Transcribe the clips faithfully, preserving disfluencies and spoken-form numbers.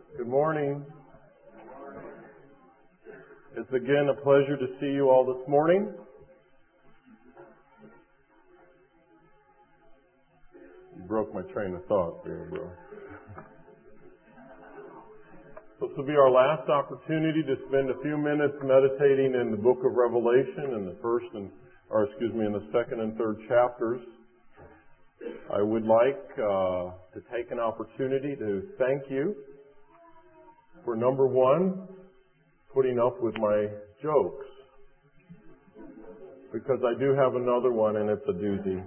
Good morning. It's again a pleasure to see you all this morning. You broke my train of thought there, bro. This will be our last opportunity to spend a few minutes meditating in the book of Revelation in the first and, or excuse me, in the second and third chapters. I would like uh, to take an opportunity to thank you for, number one, putting up with my jokes, because I do have another one and it's a doozy.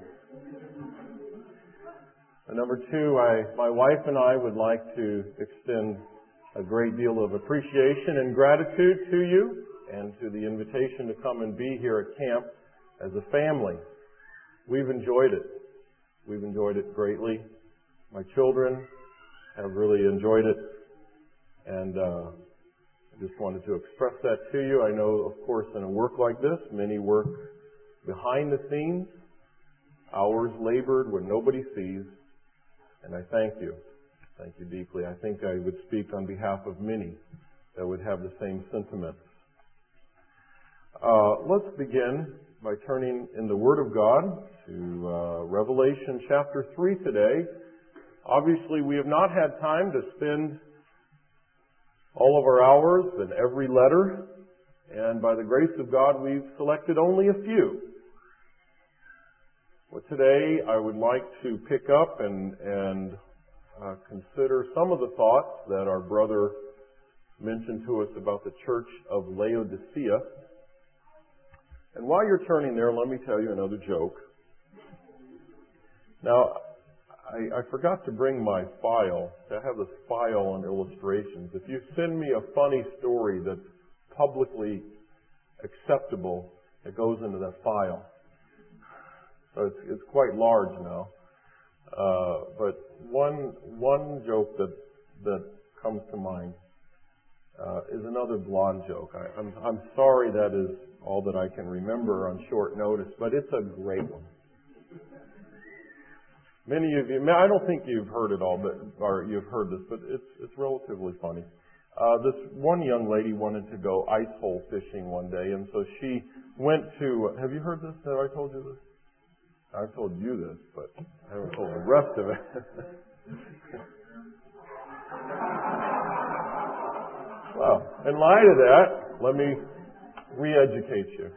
And number two, I, my wife and I would like to extend a great deal of appreciation and gratitude to you and to the invitation to come and be here at camp as a family. We've enjoyed it. We've enjoyed it greatly. My children have really enjoyed it. And uh, I just wanted to express that to you. I know, of course, in a work like this, many work behind the scenes, hours labored when nobody sees. And I thank you. Thank you deeply. I think I would speak on behalf of many that would have the same sentiments. Uh, let's begin by turning in the Word of God to uh, Revelation chapter three today. Obviously, we have not had time to spend all of our hours in every letter, and by the grace of God, we've selected only a few. Well, today, I would like to pick up and, and uh, consider some of the thoughts that our brother mentioned to us about the church of Laodicea. And while you're turning there, let me tell you another joke. Now, I, I forgot to bring my file. I have this file on illustrations. If you send me a funny story that's publicly acceptable, it goes into that file. So it's, it's quite large now. Uh, but one one joke that that comes to mind uh, is another blonde joke. I, I'm I'm sorry that is all that I can remember on short notice, but it's a great one. Many of you, I don't think you've heard it all, but or you've heard this, but it's it's relatively funny. Uh, this one young lady wanted to go ice hole fishing one day, and so she went to. Have you heard this? Have I told you this? I've told you this, but I haven't told the rest of it. Well, in light of that, let me re-educate you.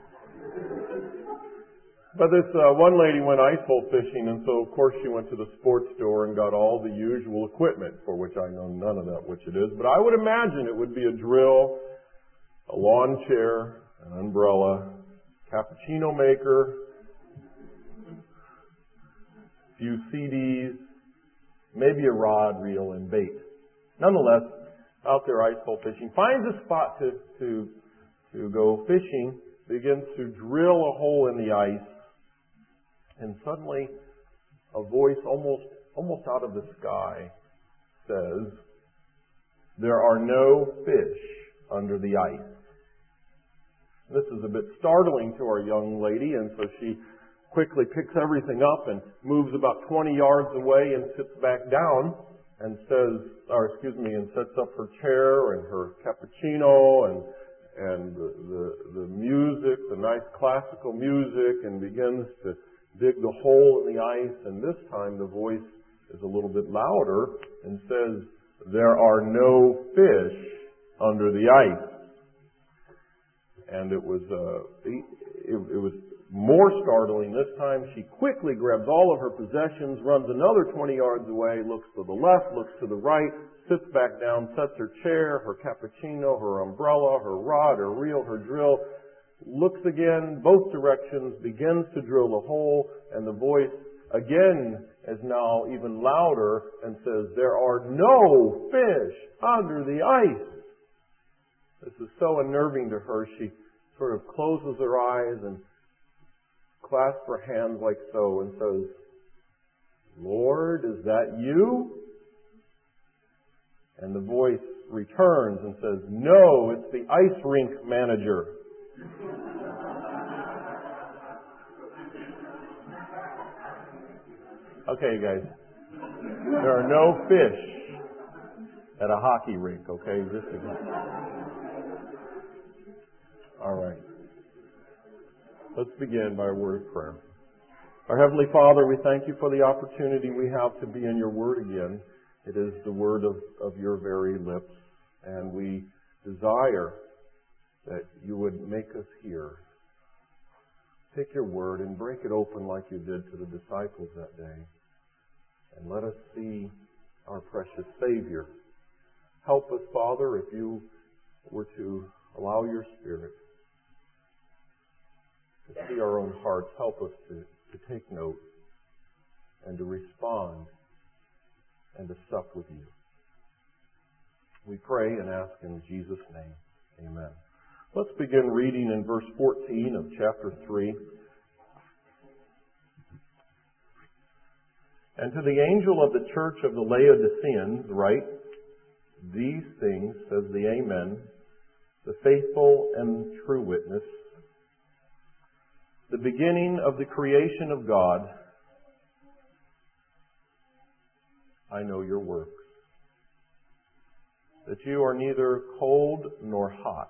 But this uh, one lady went ice hole fishing, and so of course she went to the sports store and got all the usual equipment, for which I know none of that which it is. But I would imagine it would be a drill, a lawn chair, an umbrella, cappuccino maker, few C Ds, maybe a rod, reel, and bait. Nonetheless, out there ice hole fishing, finds a spot to, to, to go fishing, begins to drill a hole in the ice, and suddenly a voice almost, almost out of the sky says, "There are no fish under the ice." This is a bit startling to our young lady, and so she quickly picks everything up and moves about twenty yards away and sits back down and says, or excuse me, and sets up her chair and her cappuccino and and the, the, the music, the nice classical music, and begins to dig the hole in the ice. And this time the voice is a little bit louder and says, "There are no fish under the ice." And it was, uh, it, it was more startling this time. She quickly grabs all of her possessions, runs another twenty yards away, looks to the left, looks to the right, sits back down, sets her chair, her cappuccino, her umbrella, her rod, her reel, her drill, looks again, both directions, begins to drill the hole, and the voice again is now even louder and says, "There are no fish under the ice." This is so unnerving to her. She sort of closes her eyes and clasps her hands like so and says, "Lord, is that you?" And the voice returns and says, "No, it's the ice rink manager." Okay, guys. There are no fish at a hockey rink, okay? Just to... All right. Let's begin by a word of prayer. Our Heavenly Father, we thank you for the opportunity we have to be in your word again. It is the word of, of your very lips, and we desire that you would make us hear. Take your word and break it open like you did to the disciples that day, and let us see our precious Savior. Help us, Father, if you were to allow your Spirit to see our own hearts. Help us to, to take note and to respond and to sup with you. We pray and ask in Jesus' name. Amen. Let's begin reading in verse fourteen of chapter three. And to the angel of the church of the Laodiceans write, these things says the Amen, the faithful and true witness, the beginning of the creation of God. I know your works, that you are neither cold nor hot.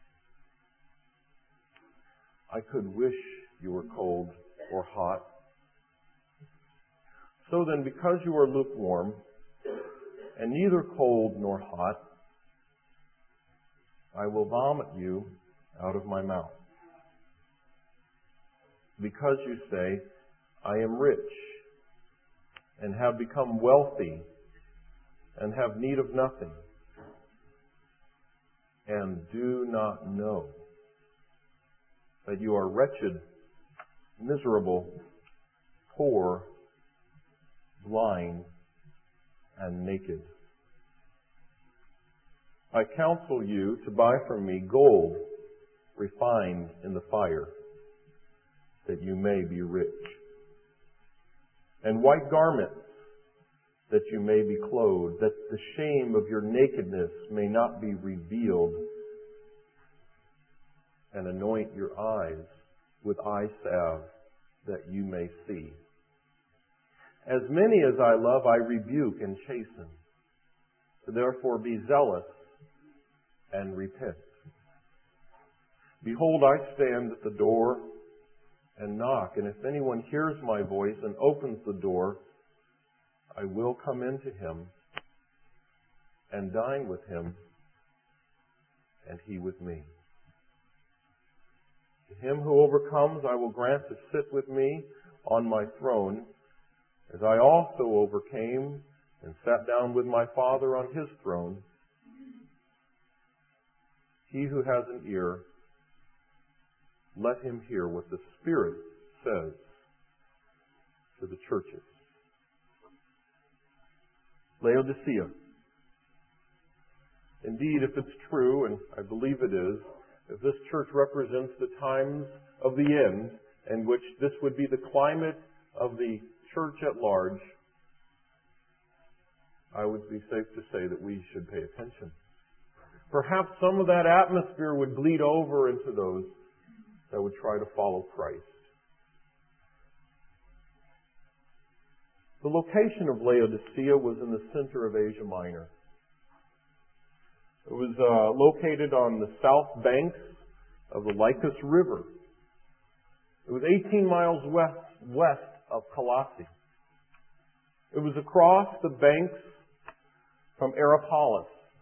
I could wish you were cold or hot. So then, because you are lukewarm, and neither cold nor hot, I will vomit you out of my mouth. Because you say, I am rich, and have become wealthy, and have need of nothing, and do not know that you are wretched, miserable, poor, blind, and naked. I counsel you to buy from me gold refined in the fire, that you may be rich, and white garments, that you may be clothed, that the shame of your nakedness may not be revealed, and anoint your eyes with eye salve, that you may see. As many as I love, I rebuke and chasten. Therefore be zealous and repent. Behold, I stand at the door and knock, and if anyone hears my voice and opens the door, I will come into him and dine with him, and he with me. To him who overcomes, I will grant to sit with me on my throne, as I also overcame and sat down with my Father on his throne. He who has an ear, let him hear what the Spirit says to the churches. Laodicea. Indeed, if it's true, and I believe it is, if this church represents the times of the end, in which this would be the climate of the church at large, I would be safe to say that we should pay attention. Perhaps some of that atmosphere would bleed over into those that would try to follow Christ. The location of Laodicea was in the center of Asia Minor. It was uh, located on the south banks of the Lycus River. It was eighteen miles west, west of Colossae. It was across the banks from Aeropolis.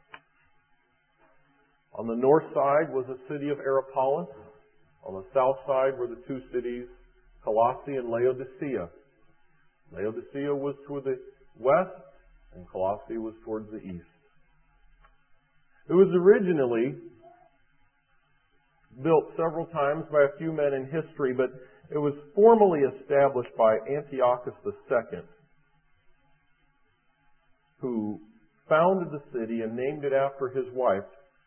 On the north side was the city of Aeropolis. On the south side were the two cities, Colossae and Laodicea. Laodicea was toward the west, and Colossae was towards the east. It was originally built several times by a few men in history, but it was formally established by Antiochus the Second, who founded the city and named it after his wife.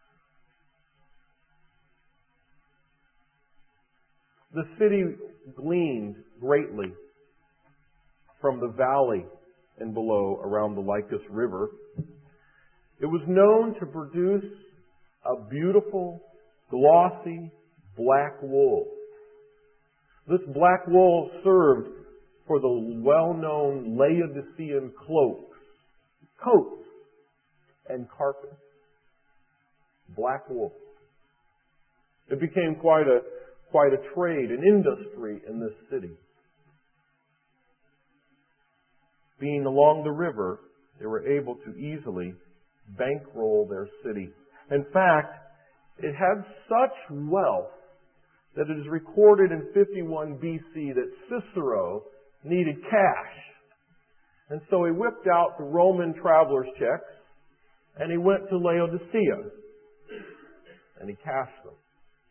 The city gleaned greatly from the valley and below around the Lycus River. It was known to produce a beautiful, glossy, black wool. This black wool served for the well-known Laodicean cloaks, coats, and carpet. Black wool. It became quite a, quite a trade, an industry in this city. Being along the river, they were able to easily bankroll their city. In fact, it had such wealth that it is recorded in fifty-one B C that Cicero needed cash. And so he whipped out the Roman traveler's checks and he went to Laodicea and he cashed them.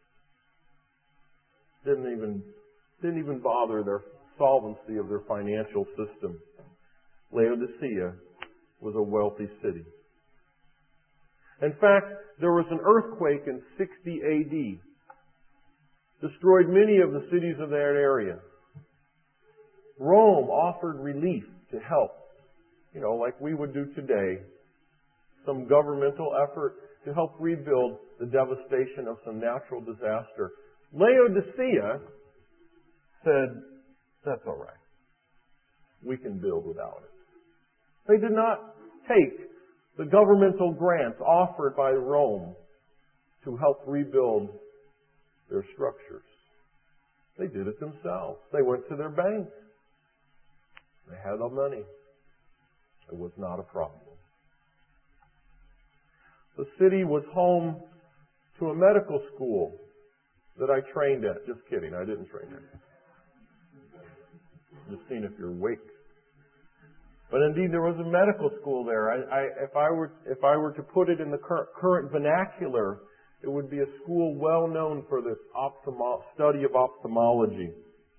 Didn't even, didn't even bother their solvency of their financial system. Laodicea was a wealthy city. In fact, there was an earthquake in sixty A D. Destroyed many of the cities of that area. Rome offered relief to help, you know, like we would do today. Some governmental effort to help rebuild the devastation of some natural disaster. Laodicea said, that's all right. We can build without it. They did not take the governmental grants offered by Rome to help rebuild their structures. They did it themselves. They went to their banks. They had the money. It was not a problem. The city was home to a medical school that I trained at. Just kidding, I didn't train there. Just seeing if you're awake. But indeed, there was a medical school there. I, I, if I were, if I were to put it in the current, current vernacular, it would be a school well known for the ophthalmo- study of ophthalmology.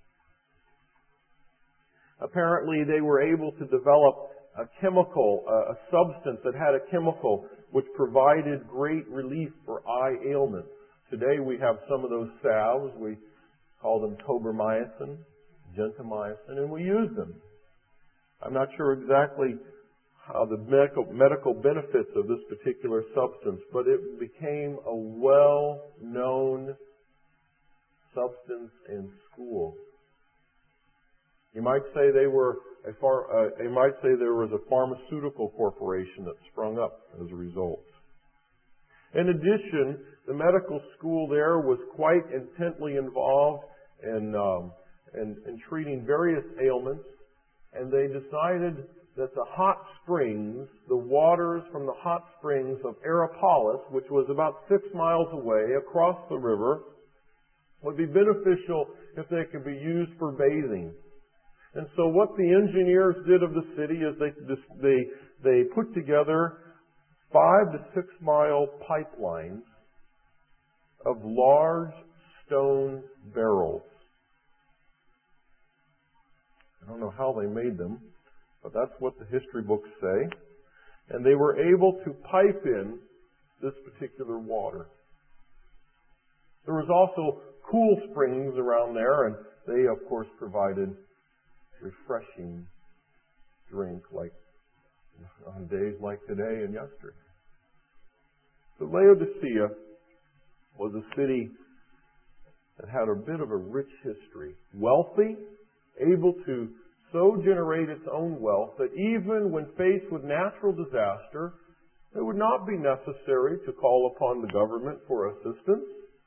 Apparently, they were able to develop a chemical, a, a substance that had a chemical which provided great relief for eye ailments. Today, we have some of those salves. We call them tobramycin, gentamicin, and we use them. I'm not sure exactly how the medical, medical benefits of this particular substance, but it became a well-known substance in school. You might say they were a far, uh, you might say there was a pharmaceutical corporation that sprung up as a result. In addition, the medical school there was quite intently involved in, um, in, in treating various ailments, and they decided that the hot springs, the waters from the hot springs of Aeropolis, which was about six miles away across the river, would be beneficial if they could be used for bathing. And so what the engineers did of the city is they they they put together five to six mile pipelines of large stone barrels. I don't know how they made them, but that's what the history books say. And they were able to pipe in this particular water. There was also cool springs around there, and they, of course, provided refreshing drink like on days like today and yesterday. So Laodicea was a city that had a bit of a rich history. Wealthy, able to so generate its own wealth that even when faced with natural disaster, it would not be necessary to call upon the government for assistance.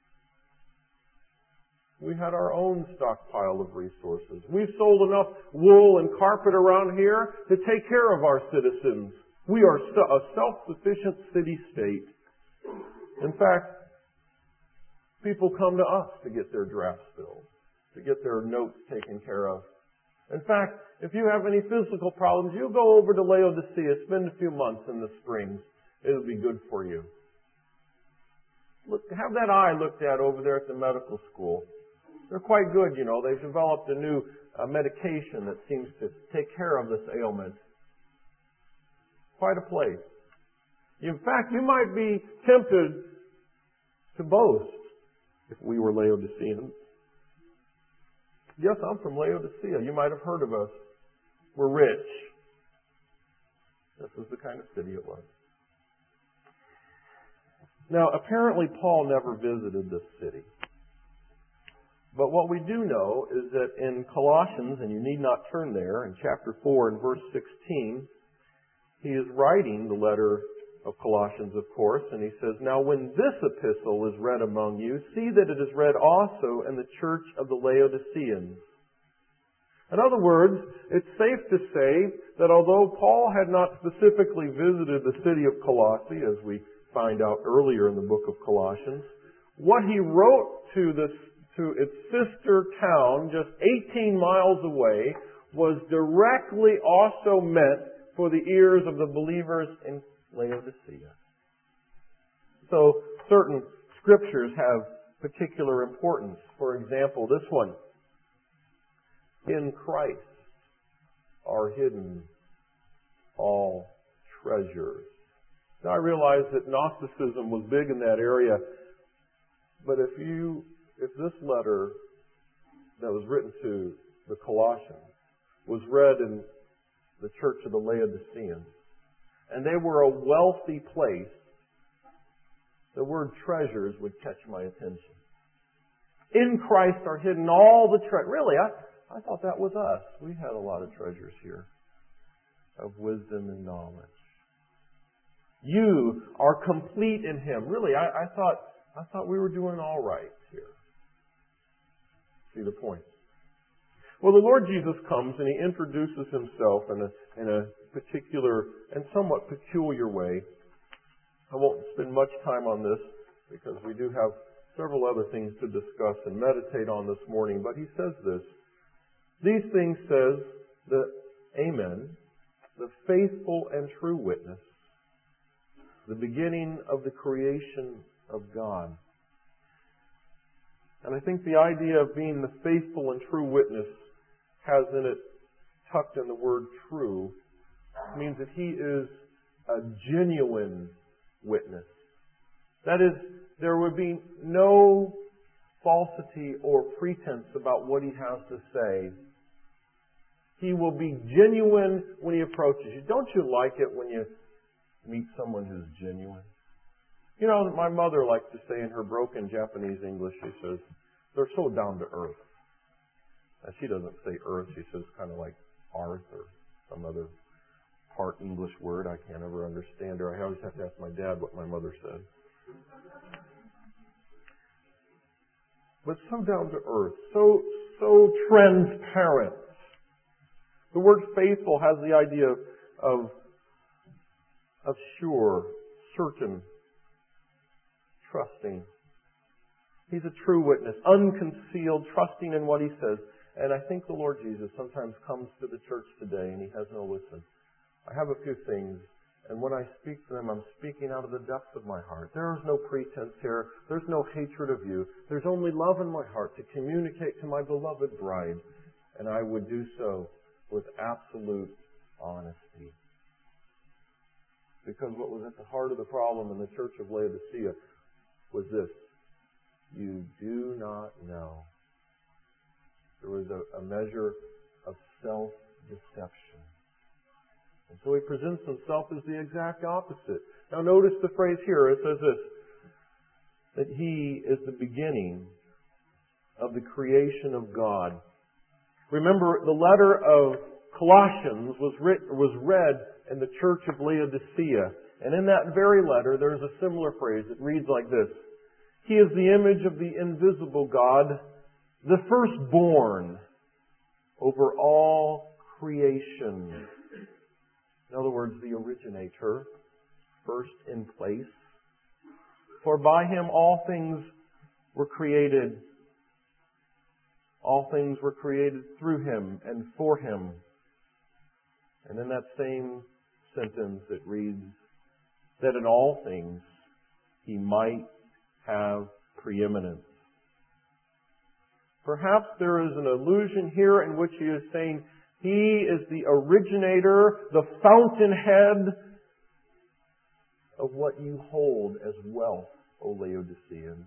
We had our own stockpile of resources. We've sold enough wool and carpet around here to take care of our citizens. We are a self-sufficient city-state. In fact, people come to us to get their drafts filled, to get their notes taken care of. In fact, if you have any physical problems, you go over to Laodicea, spend a few months in the springs. It'll be good for you. Look, have that eye looked at over there at the medical school. They're quite good, you know. They've developed a new uh, medication that seems to take care of this ailment. Quite a place. In fact, you might be tempted to boast if we were Laodiceans. Yes, I'm from Laodicea. You might have heard of us. We're rich. This was the kind of city it was. Now, apparently Paul never visited this city. But what we do know is that in Colossians, and you need not turn there, in chapter four and verse sixteen, he is writing the letter of Colossians, of course, and he says, "Now when this epistle is read among you, see that it is read also in the church of the Laodiceans." In other words, it's safe to say that although Paul had not specifically visited the city of Colossae, as we find out earlier in the book of Colossians, what he wrote to this, to its sister town just eighteen miles away was directly also meant for the ears of the believers in Laodicea. So certain scriptures have particular importance. For example, this one, "In Christ are hidden all treasures." Now I realize that Gnosticism was big in that area, but if you, if this letter that was written to the Colossians was read in the church of the Laodiceans, and they were a wealthy place, the word treasures would catch my attention. In Christ are hidden all the treasures. Really, I, I thought that was us. We had a lot of treasures here of wisdom and knowledge. You are complete in Him. Really, I, I thought I thought we were doing all right here. See the point? Well, the Lord Jesus comes and He introduces Himself in a, in a particular and somewhat peculiar way. I won't spend much time on this because we do have several other things to discuss and meditate on this morning, but He says this. "These things says the Amen, the faithful and true witness, the beginning of the creation of God." And I think the idea of being the faithful and true witness has in it, tucked in the word true, means that He is a genuine witness. That is, there would be no falsity or pretense about what He has to say. He will be genuine when He approaches you. Don't you like it when you meet someone who's genuine? You know, my mother likes to say in her broken Japanese English, she says, "They're so down to earth." And she doesn't say earth, she says kind of like arth or some other part English word. I can't ever understand her. I always have to ask my dad what my mother said. But so down to earth, so, so transparent. The word faithful has the idea of, of, of sure, certain, trusting. He's a true witness, unconcealed, trusting in what He says. And I think the Lord Jesus sometimes comes to the church today and He has no listen. I have a few things, and when I speak to them, I'm speaking out of the depths of my heart. There is no pretense here. There's no hatred of you. There's only love in my heart to communicate to my beloved bride. And I would do so with absolute honesty. Because what was at the heart of the problem in the church of Laodicea was this: you do not know. There was a, a measure of self-deception. And so He presents Himself as the exact opposite. Now notice the phrase here. It says this, that He is the beginning of the creation of God. Remember, the letter of Colossians was, writ, was read in the church of Laodicea. And in that very letter, there's a similar phrase. It reads like this: "He is the image of the invisible God, the firstborn over all creation." In other words, the originator, first in place. "For by Him all things were created. All things were created through Him and for Him." And in that same sentence it reads, "that in all things He might have preeminence." Perhaps there is an allusion here in which He is saying He is the originator, the fountainhead of what you hold as wealth, O Laodiceans,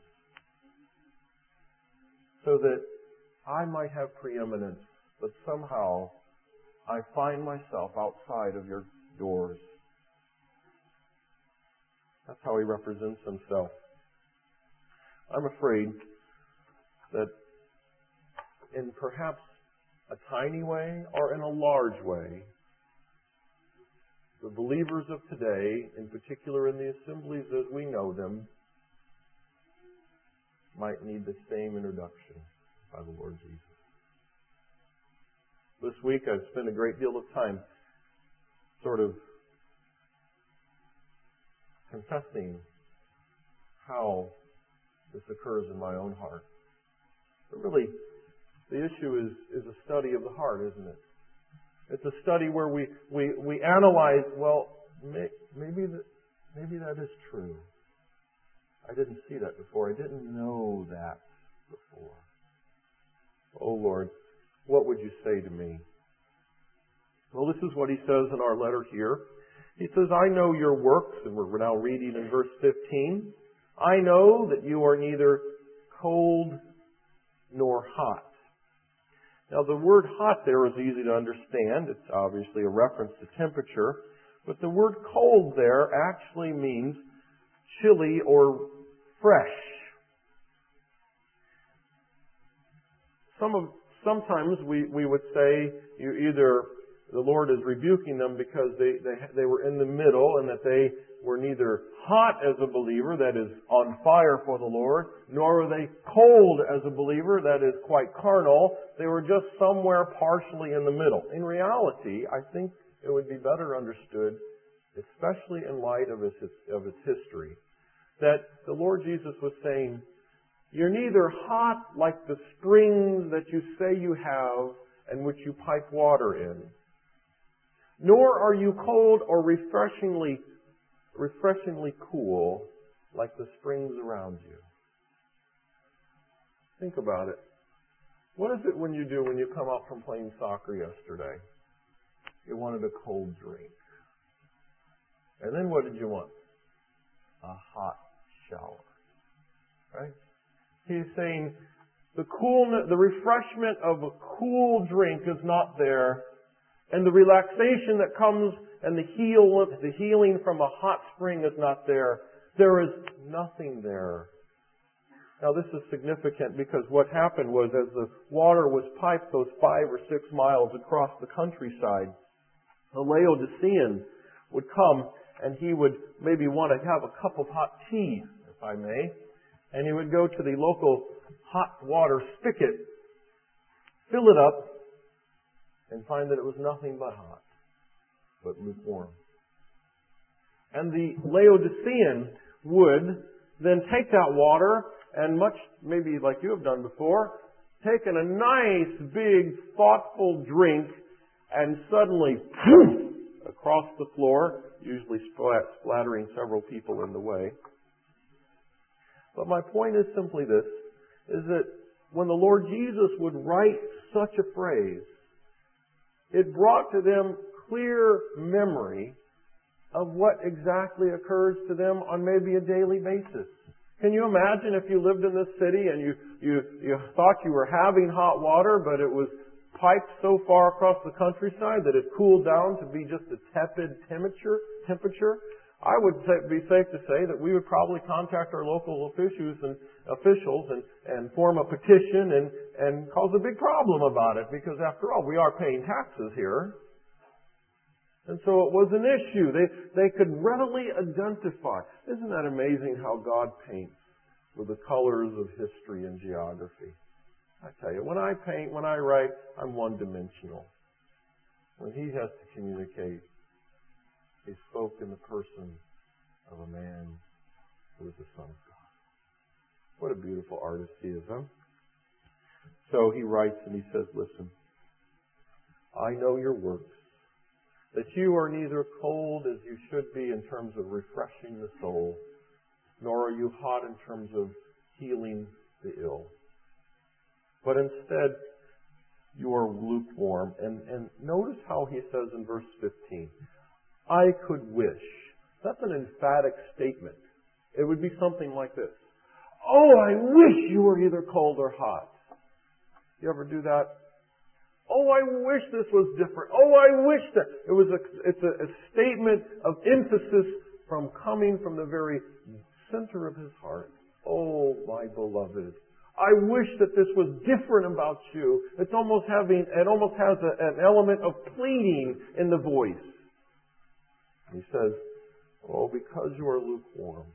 so that I might have preeminence, but somehow I find myself outside of your doors. That's how He represents Himself. I'm afraid that in perhaps a tiny way or in a large way, the believers of today, in particular in the assemblies as we know them, might need the same introduction by the Lord Jesus. This week I've spent a great deal of time sort of confessing how this occurs in my own heart. But really, the issue is, is a study of the heart, isn't it? It's a study where we, we, we analyze, well, may, maybe, that, maybe that is true. I didn't see that before. I didn't know that before. Oh, Lord, what would you say to me? Well, this is what he says in our letter here. He says, I know your works, and we're now reading in verse fifteen. I know that you are neither cold nor hot. Now, the word hot there is easy to understand. It's obviously a reference to temperature. But the word cold there actually means chilly or fresh. Some of, sometimes we, we would say you either the Lord is rebuking them because they, they, they were in the middle and that they were neither hot as a believer, that is on fire for the Lord, nor were they cold as a believer, that is quite carnal. They were just somewhere partially in the middle. In reality, I think it would be better understood, especially in light of its, of its history, that the Lord Jesus was saying, you're neither hot like the springs that you say you have and which you pipe water in, nor are you cold or refreshingly refreshingly cool like the springs around you. Think about it. What is it when you do when you come out from playing soccer yesterday? You wanted a cold drink. And then what did you want? A hot shower. Right? He's saying the coolness, the refreshment of a cool drink is not there, and the relaxation that comes and the heal, the healing from a hot spring is not there. There is nothing there. Now this is significant because what happened was as the water was piped those five or six miles across the countryside, the Laodicean would come and he would maybe want to have a cup of hot tea, if I may, and he would go to the local hot water spigot, fill it up, and find that it was nothing but hot, but lukewarm. And the Laodicean would then take that water and much, maybe like you have done before, taken a nice, big, thoughtful drink and suddenly, poof, across the floor, usually splattering several people in the way. But my point is simply this, is that when the Lord Jesus would write such a phrase, it brought to them clear memory of what exactly occurs to them on maybe a daily basis. Can you imagine if you lived in this city and you, you, you thought you were having hot water, but it was piped so far across the countryside that it cooled down to be just a tepid temperature? temperature? I would say, be safe to say that we would probably contact our local officials and officials and, and form a petition and, and cause a big problem about it, because after all, we are paying taxes here. And so it was an issue. They, they could readily identify. Isn't that amazing how God paints with the colors of history and geography? I tell you, when I paint, when I write, I'm one-dimensional. When He has to communicate, He spoke in the person of a man who is the Son of God. What a beautiful artist He is, huh? So He writes and He says, listen, I know your works, that you are neither cold as you should be in terms of refreshing the soul, nor are you hot in terms of healing the ill. But instead, you are lukewarm. And, and notice how he says in verse fifteen, I could wish. That's an emphatic statement. It would be something like this. Oh, I wish you were either cold or hot. You ever do that? Oh, I wish this was different. Oh, I wish that. It was a, it's a, a statement of emphasis from coming from the very center of his heart. Oh, my beloved. I wish that this was different about you. It's almost having, it almost has a, an element of pleading in the voice. He says, oh, because you are lukewarm.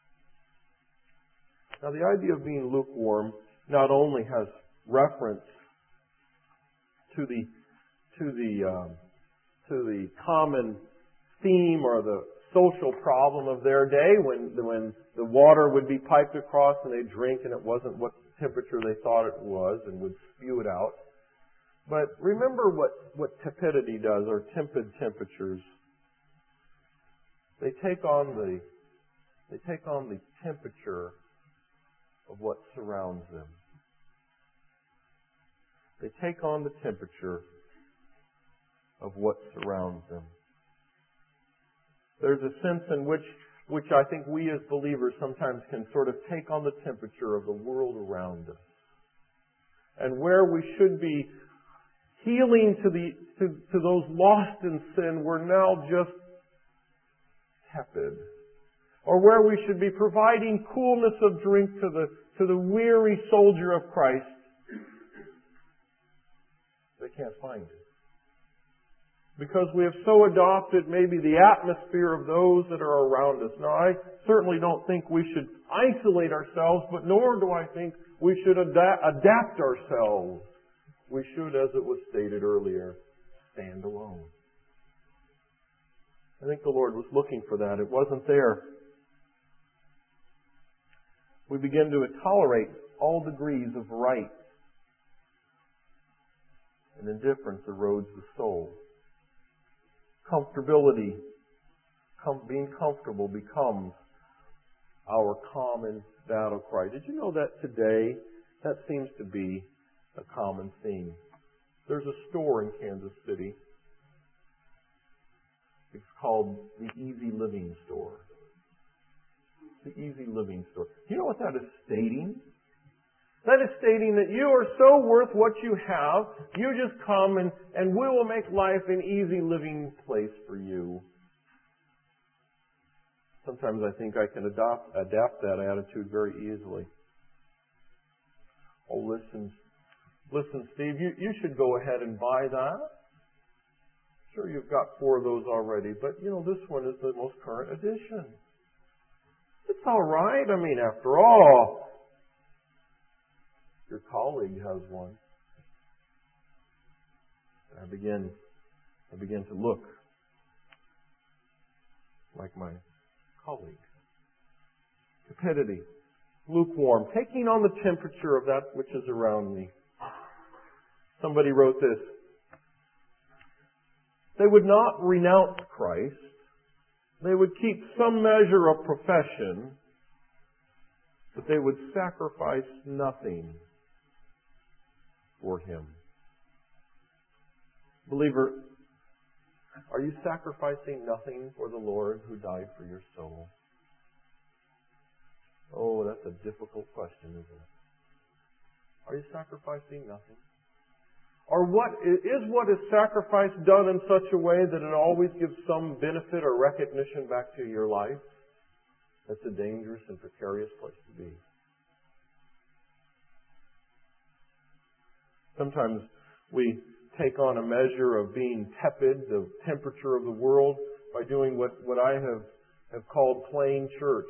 Now, the idea of being lukewarm not only has reference to the to the um, to the common theme or the social problem of their day, when when the water would be piped across and they drink and it wasn't what temperature they thought it was and would spew it out. But remember what what tepidity does, or tepid temperatures. They take on the they take on the temperature of what surrounds them. They take on the temperature of what surrounds them. There's a sense in which which I think we as believers sometimes can sort of take on the temperature of the world around us. And where we should be healing to the to, to those lost in sin, we're now just tepid. Or where we should be providing coolness of drink to the to the weary soldier of Christ, they can't find it. Because we have so adopted maybe the atmosphere of those that are around us. Now, I certainly don't think we should isolate ourselves, but nor do I think we should ada- adapt ourselves. We should, as it was stated earlier, stand alone. I think the Lord was looking for that. It wasn't there. We begin to tolerate all degrees of right, and indifference erodes the soul. Comfortability, com- being comfortable becomes our common battle cry. Did you know that today that seems to be a common theme? There's a store in Kansas City. It's called the Easy Living Store. The Easy Living Store. Do you know what that is stating? That is stating that you are so worth what you have, you just come and, and we will make life an easy living place for you. Sometimes I think I can adopt, adapt that attitude very easily. Oh, listen, listen, Steve, you, you should go ahead and buy that. Sure, you've got four of those already, but you know, this one is the most current edition. It's all right. I mean, after all, your colleague has one. I begin, I begin to look like my colleague. Tepidity, lukewarm, taking on the temperature of that which is around me. Somebody wrote this. They would not renounce Christ. They would keep some measure of profession, but they would sacrifice nothing for Him. Believer, are you sacrificing nothing for the Lord who died for your soul? Oh, that's a difficult question, isn't it? Are you sacrificing nothing? Or what is what is sacrifice done in such a way that it always gives some benefit or recognition back to your life? That's a dangerous and precarious place to be. Sometimes we take on a measure of being tepid, the temperature of the world, by doing what, what I have, have called playing church.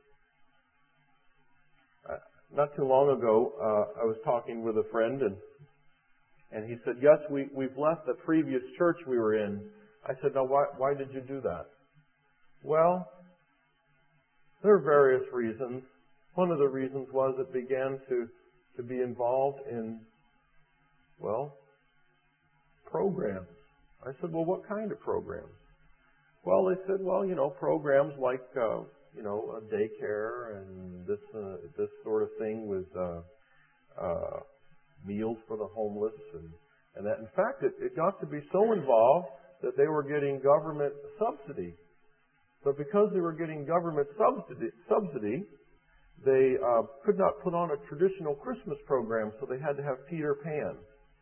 Uh, not too long ago, uh, I was talking with a friend, and and he said, yes, we, we've left the previous church we were in. I said, now why, why did you do that? Well, there are various reasons. One of the reasons was it began to, to be involved in, well, programs. I said, well, what kind of programs? Well, they said, well, you know, programs like, uh, you know, a daycare and this uh, this sort of thing with uh, uh, meals for the homeless and, and that. In fact, it, it got to be so involved that they were getting government subsidy. But because they were getting government subsidy, subsidy they uh, could not put on a traditional Christmas program, so they had to have Peter Pan.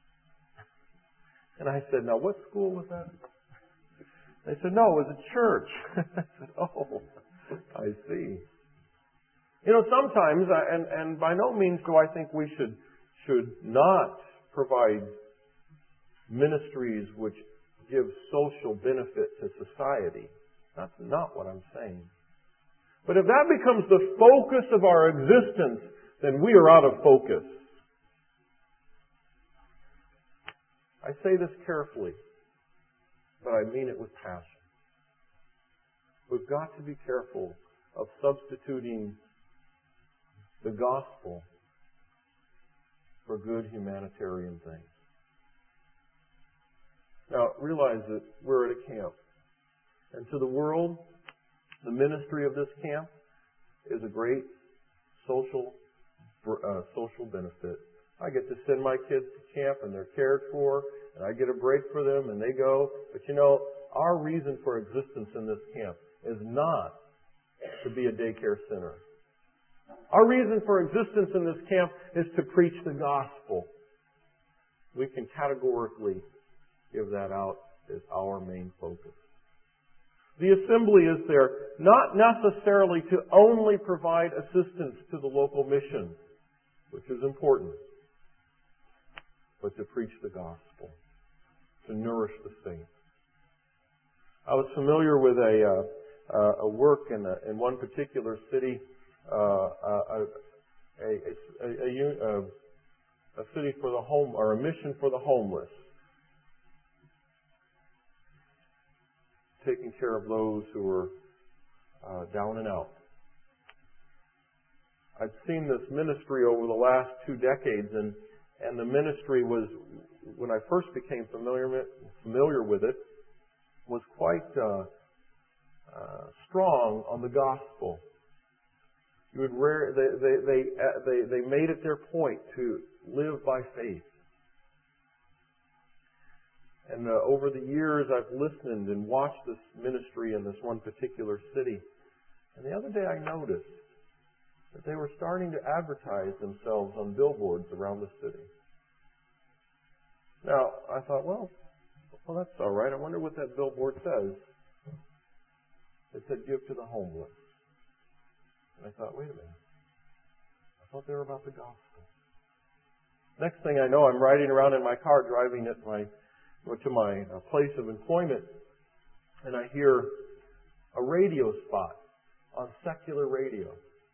And I said, now what school was that? They said, no, it was a church. I said, oh, I see. You know, sometimes, and, and by no means do I think we should should not provide ministries which give social benefit to society. That's not what I'm saying. But if that becomes the focus of our existence, then we are out of focus. I say this carefully, but I mean it with passion. We've got to be careful of substituting the gospel for good humanitarian things. Now, realize that we're at a camp. And to the world, the ministry of this camp is a great social uh, social benefit. I get to send my kids to camp and they're cared for, and I get a break for them and they go. But you know, our reason for existence in this camp is not to be a daycare center. Our reason for existence in this camp is to preach the gospel. We can categorically give that out as our main focus. The assembly is there not necessarily to only provide assistance to the local mission, which is important, but to preach the gospel, to nourish the saints. I was familiar with a uh, a work in a, in one particular city, uh, a, a, a, a, a city for the home or a mission for the homeless, taking care of those who are uh, down and out. I've seen this ministry over the last two decades, and and the ministry was, when I first became familiar familiar with it, was quite uh, uh, strong on the gospel. You would rare, they they they uh, they they made it their point to live by faith. And uh, over the years, I've listened and watched this ministry in this one particular city. And the other day, I noticed that they were starting to advertise themselves on billboards around the city. Now, I thought, well, well, that's all right. I wonder what that billboard says. It said, "Give to the homeless." And I thought, wait a minute. I thought they were about the gospel. Next thing I know, I'm riding around in my car, driving at my to my uh, place of employment, and I hear a radio spot on secular radio.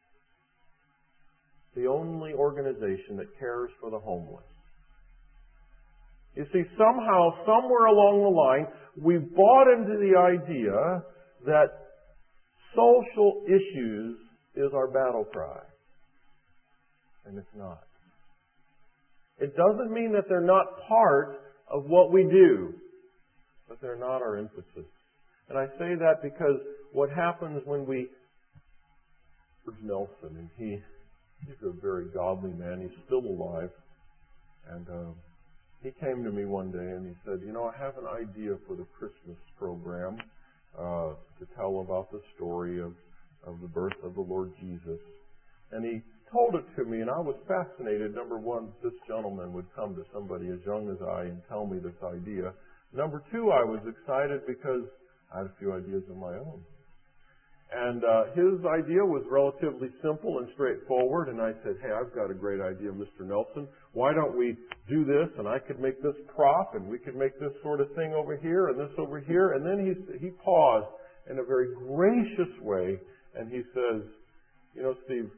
The only organization that cares for the homeless. You see, somehow, somewhere along the line, we bought into the idea that social issues is our battle cry. And it's not. It doesn't mean that they're not part of what we do, but they're not our emphasis. And I say that because what happens when we... George Nelson, and he, he's a very godly man. He's still alive. And um, he came to me one day and he said, you know, I have an idea for the Christmas program uh, to tell about the story of, of the birth of the Lord Jesus. And he told it to me, and I was fascinated. Number one, this gentleman would come to somebody as young as I and tell me this idea. Number two, I was excited because I had a few ideas of my own. And uh, his idea was relatively simple and straightforward, and I said, hey, I've got a great idea, Mister Nelson. Why don't we do this, and I could make this prop, and we could make this sort of thing over here, and this over here. And then he, he paused in a very gracious way, and he says, you know, Steve,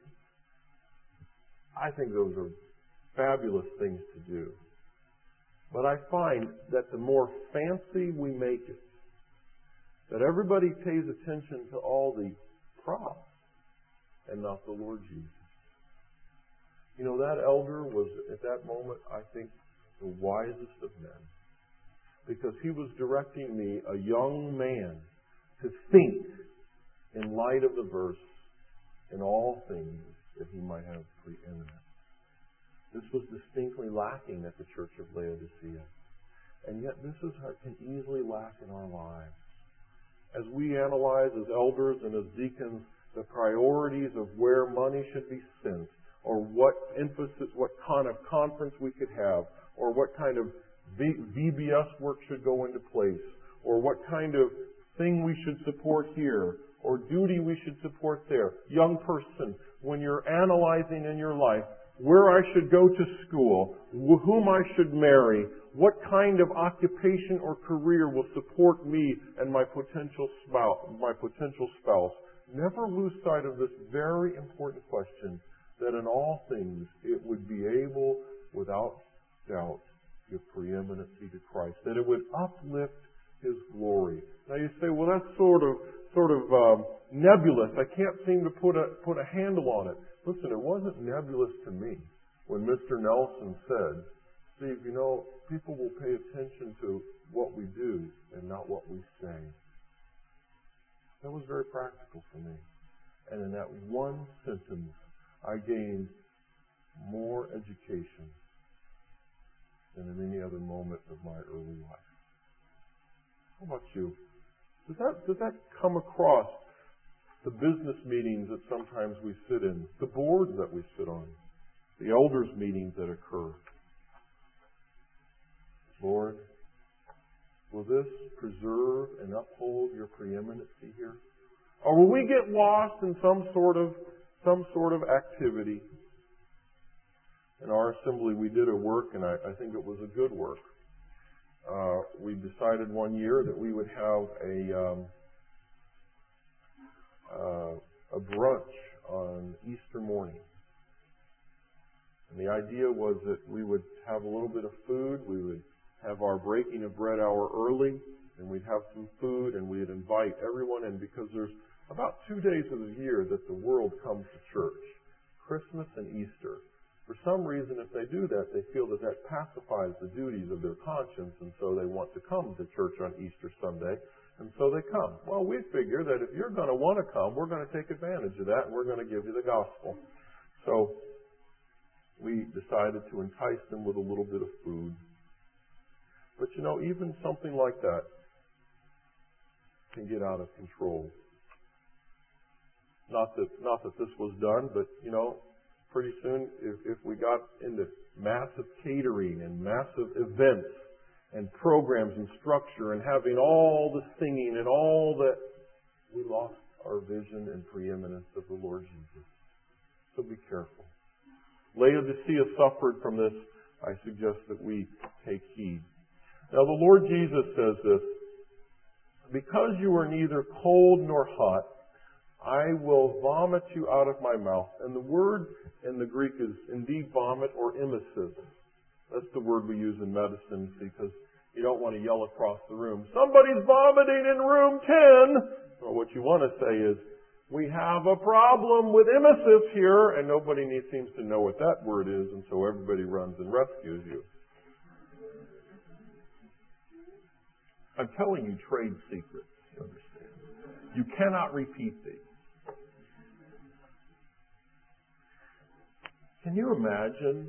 I think those are fabulous things to do. But I find that the more fancy we make it, that everybody pays attention to all the props and not the Lord Jesus. You know, that elder was, at that moment, I think, the wisest of men. Because he was directing me, a young man, to think in light of the verse, in all things that he might have preeminence. This was distinctly lacking at the Church of Laodicea. And yet this is what can easily lack in our lives. As we analyze as elders and as deacons the priorities of where money should be spent, or what emphasis, what kind of conference we could have, or what kind of V B S work should go into place, or what kind of thing we should support here, or duty we should support there. Young person, when you're analyzing in your life, where I should go to school, whom I should marry, what kind of occupation or career will support me and my potential spouse, my potential spouse. Never lose sight of this very important question, that in all things it would be able, without doubt, give preeminency to Christ, that it would uplift His glory. Now you say, well, that's sort of sort of um, nebulous. I can't seem to put a put a handle on it. Listen, it wasn't nebulous to me when Mister Nelson said, Steve, you know, people will pay attention to what we do and not what we say. That was very practical for me. And in that one sentence, I gained more education than in any other moment of my early life. How about you? Does that, does that come across the business meetings that sometimes we sit in, the boards that we sit on, the elders' meetings that occur? Lord, will this preserve and uphold your preeminency here? Or will we get lost in some sort of some sort of activity? In our assembly, we did a work, and I, I think it was a good work. Uh, we decided one year that we would have a um, uh, a brunch on Easter morning. And the idea was that we would have a little bit of food, we would have our breaking of bread hour early, and we'd have some food, and we'd invite everyone in, because there's about two days of the year that the world comes to church, Christmas and Easter. For some reason, if they do that, they feel that that pacifies the duties of their conscience, and so they want to come to church on Easter Sunday, and so they come. Well, we figure that if you're going to want to come, we're going to take advantage of that, and we're going to give you the gospel. So we decided to entice them with a little bit of food. But you know, even something like that can get out of control. Not that not that this was done, but you know, pretty soon if, if we got into massive catering and massive events and programs and structure and having all the singing and all that, we lost our vision and preeminence of the Lord Jesus. So be careful. Laodicea suffered from this. I suggest that we take heed. Now the Lord Jesus says this, because you are neither cold nor hot, I will vomit you out of my mouth. And the word in the Greek is indeed vomit or emesis. That's the word we use in medicine because you don't want to yell across the room, somebody's vomiting in room ten. Well, what you want to say is, we have a problem with emesis here, and nobody seems to know what that word is, and so everybody runs and rescues you. I'm telling you trade secrets, you understand. You cannot repeat these. Can you imagine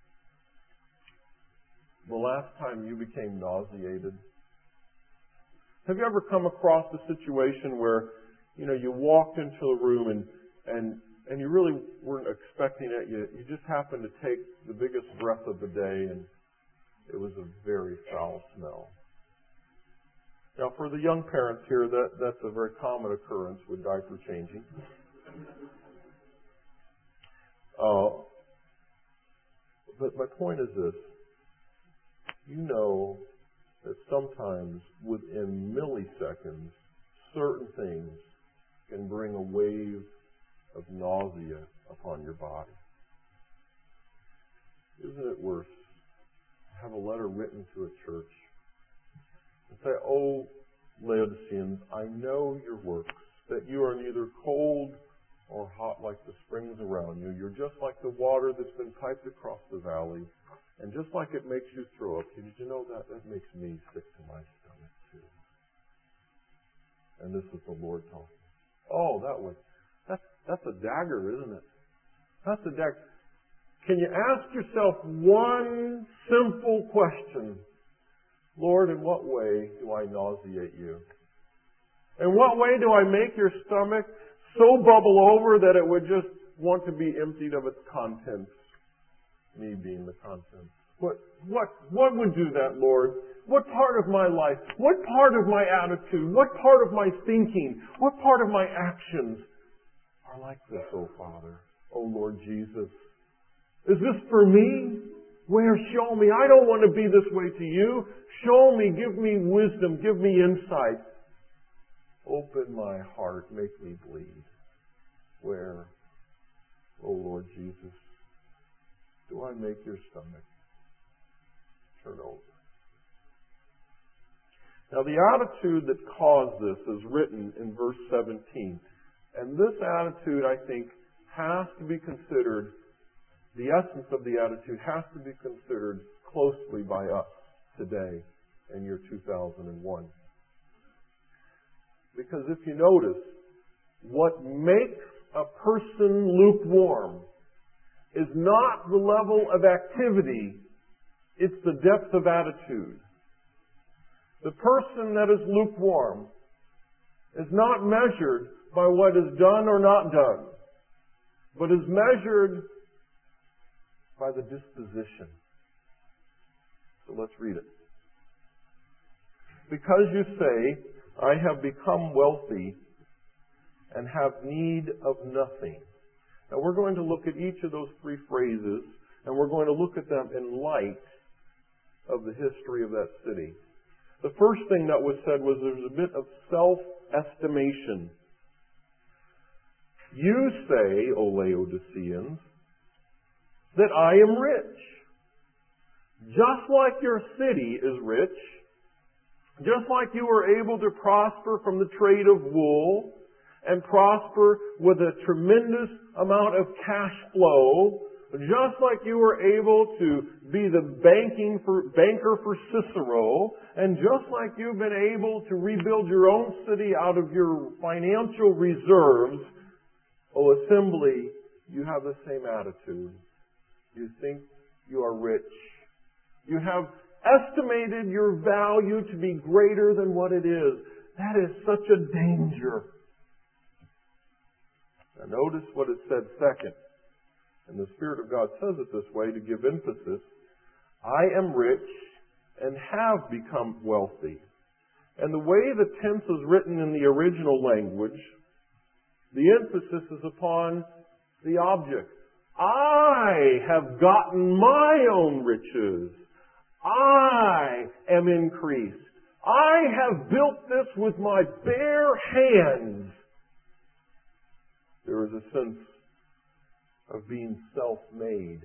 the last time you became nauseated? Have you ever come across a situation where, you know, you walked into a room and and and you really weren't expecting it. You you just happened to take the biggest breath of the day, and it was a very foul smell. Now, for the young parents here, that that's a very common occurrence with diaper changing. Uh, but my point is this: you know that sometimes within milliseconds, certain things can bring a wave of nausea upon your body. Isn't it worse to have a letter written to a church and say, "Oh, Laodiceans, I know your works, that you are neither cold or hot like the springs around you. You're just like the water that's been piped across the valley, and just like it makes you throw up." Did you know that? That makes me sick to my stomach, too. And this is the Lord talking. Oh, that was, that's, that's a dagger, isn't it? That's a dagger. Can you ask yourself one simple question? Lord, in what way do I nauseate you? In what way do I make your stomach so bubble over that it would just want to be emptied of its contents? Me being the contents. What, what, what would do that, Lord? What part of my life, what part of my attitude, what part of my thinking, what part of my actions are like this, oh Father, oh Lord Jesus, Is this for me? Where? Show me. I don't want to be this way to you. Show me. Give me wisdom. Give me insight. Open my heart. Make me bleed. Where? Oh Lord Jesus, do I make your stomach turn over? Now the attitude that caused this is written in verse seventeen. And this attitude, I think, has to be considered, the essence of the attitude has to be considered closely by us today in year two thousand one. Because if you notice, what makes a person lukewarm is not the level of activity, it's the depth of attitude. The person that is lukewarm is not measured by what is done or not done, but is measured by the disposition. So let's read it. Because you say, I have become wealthy and have need of nothing. Now we're going to look at each of those three phrases, and we're going to look at them in light of the history of that city. The first thing that was said was there's a bit of self-estimation. You say, O Laodiceans, that I am rich. Just like your city is rich, just like you were able to prosper from the trade of wool and prosper with a tremendous amount of cash flow, just like you were able to be the banking for, banker for Cicero, and just like you've been able to rebuild your own city out of your financial reserves, O assembly, you have the same attitude. You think you are rich. You have estimated your value to be greater than what it is. That is such a danger. Now notice what it said second. And the Spirit of God says it this way to give emphasis. I am rich and have become wealthy. And the way the tense is written in the original language, the emphasis is upon the object. I have gotten my own riches. I am increased. I have built this with my bare hands. There is a sense of being self-made.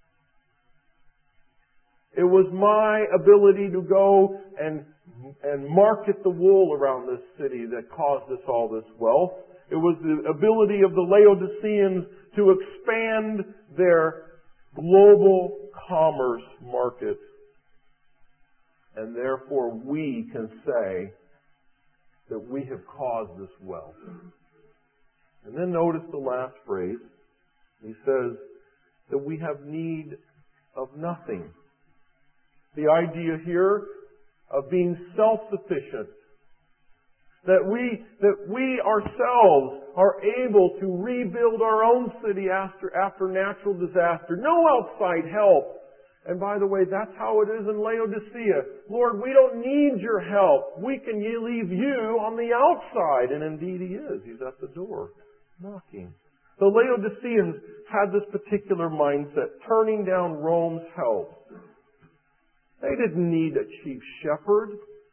It was my ability to go and, and market the wool around this city that caused us all this wealth. It was the ability of the Laodiceans to expand their global commerce market. And therefore we can say that we have caused this wealth. And then notice the last phrase. He says that we have need of nothing. The idea here of being self-sufficient. That we, that we ourselves are able to rebuild our own city after, after natural disaster. No outside help. And by the way, that's how it is in Laodicea. Lord, we don't need your help. We can leave you on the outside. And indeed He is. He's at the door, knocking. The Laodiceans had this particular mindset, turning down Rome's help. They didn't need a chief shepherd.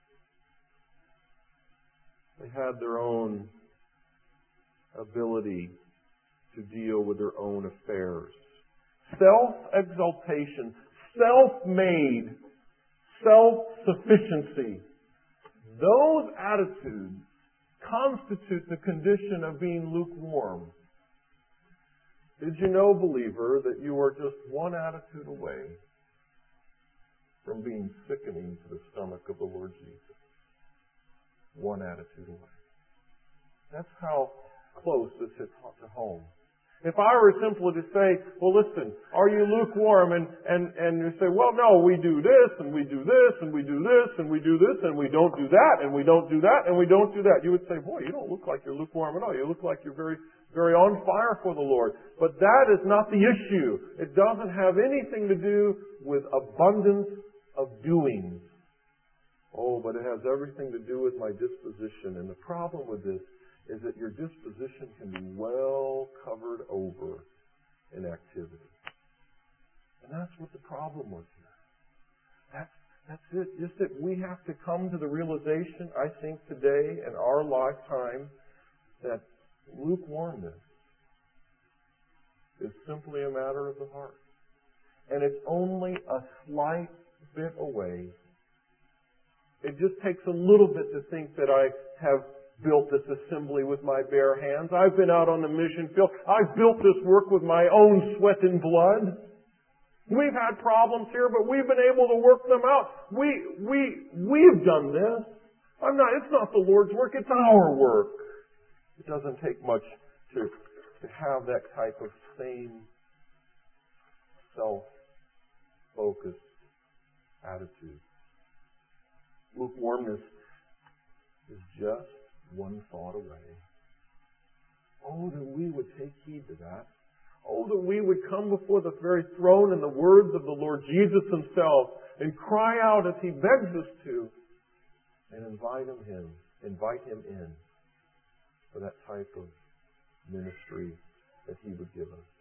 They had their own ability to deal with their own affairs. Self-exaltation, self-made, self-sufficiency. Those attitudes constitute the condition of being lukewarm. Did you know, believer, that you are just one attitude away from being sickening to the stomach of the Lord Jesus? One attitude away. That's how close this hits to home. If I were simply to say, well, listen, are you lukewarm? And, and, and you say, well, no, we do this, and we do this, and we do this, and we do this, and we don't do that, and we don't do that, and we don't do that. You would say, boy, you don't look like you're lukewarm at all. You look like you're very, very on fire for the Lord. But that is not the issue. It doesn't have anything to do with abundance of doings. Oh, but it has everything to do with my disposition. And the problem with this is that your disposition can be well covered over in activity. And that's what the problem was here. That's, that's it. Just that we have to come to the realization, I think, today in our lifetime, that lukewarmness is simply a matter of the heart. And it's only a slight bit away. It just takes a little bit to think that I have built this assembly with my bare hands. I've been out on the mission field. I've built this work with my own sweat and blood. We've had problems here, but we've been able to work them out. We, we, we've done this. I'm not, it's not the Lord's work, it's our work. It doesn't take much to, to have that type of same self-focused attitude. Lukewarmness is just one thought away. Oh, that we would take heed to that. Oh, that we would come before the very throne in the words of the Lord Jesus Himself and cry out as He begs us to and invite Him in, invite Him in for that type of ministry that He would give us.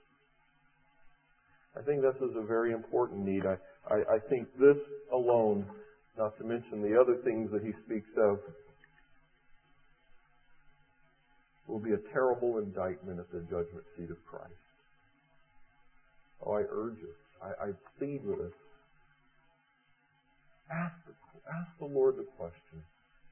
I think this is a very important need. I, I, I think this alone, not to mention the other things that He speaks of, will be a terrible indictment at the judgment seat of Christ. Oh, I urge us. I, I plead with us. Ask the, ask the Lord the question.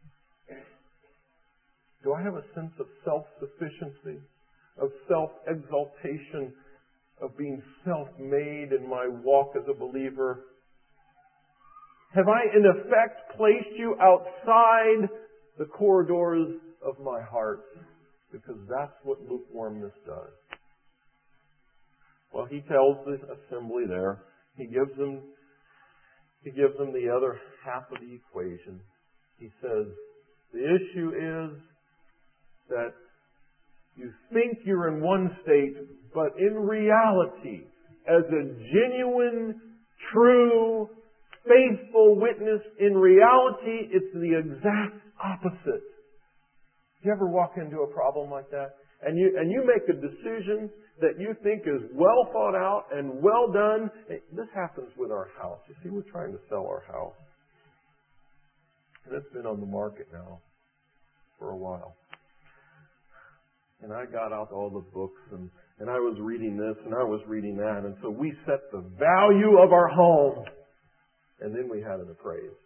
Do I have a sense of self-sufficiency, of self-exaltation, of being self-made in my walk as a believer? Have I, in effect, placed you outside the corridors of my heart? Because that's what lukewarmness does. Well, he tells the assembly there, he gives them, he gives them the other half of the equation. He says, the issue is that you think you're in one state, but in reality, as a genuine, true, faithful witness, in reality, it's the exact opposite. Do you ever walk into a problem like that? And you, and you make a decision that you think is well thought out and well done. This happens with our house. You see, we're trying to sell our house. And it's been on the market now for a while. And I got out all the books and, and I was reading this and I was reading that. And so we set the value of our home. And then we had an appraise.